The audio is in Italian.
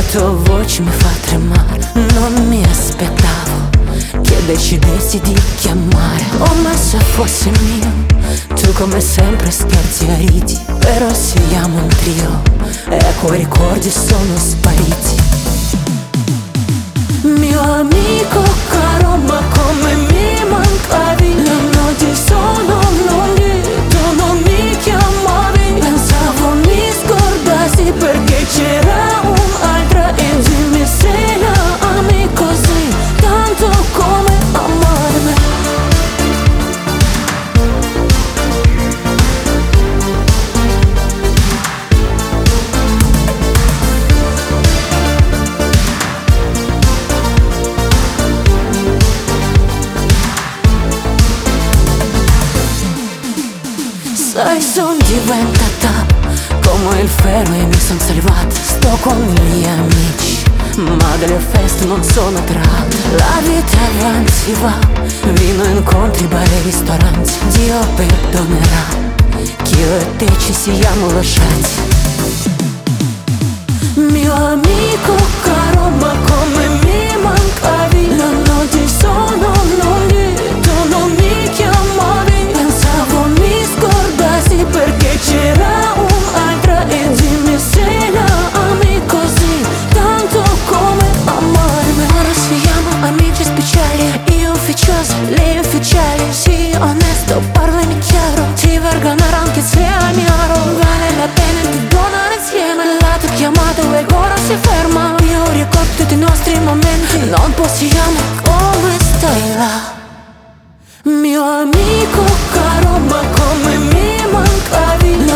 tuo voce mi fa tremare. Non mi aspettavo che decidessi di chiamare. Oh, ma se fosse mio, tu come sempre scherzi e ridi. Però siamo un trio e quei ricordi sono spariti. Mio amico caro, ma come mi mancavi. Le notti sono lunghe, tu non mi chiamavi. Pensavo mi scordassi perché c'era un'altra. E dimmi se la ami così tanto come amarmi. Sai, son diventata come il ferro e mi son salvata. Sto con gli amici, ma delle feste non sono attratta. La vita avanti va, vino, incontri, bar e ristoranti. Dio perdonerà che io e te ci siamo lasciati. Mio amico caro, ma come mi mancavi. Le notti sono lunghe, tu non mi chiamavi. Pensavo mi scordassi perché c'era un'altra. E dimmi se la ami così tanto come amarmi. Ora siamo amici speciali, io ufficiosa, lei ufficiale. Sii onesto, parlami chiaro, ti vergonerò anche se ami oro. Vale la pena ti donare insieme. La tua chiamata e il cuore si ferma. Io ricordo tutti i nostri momenti, non possiamo, come stai là? Mio amico caro, ma come mi mancavi.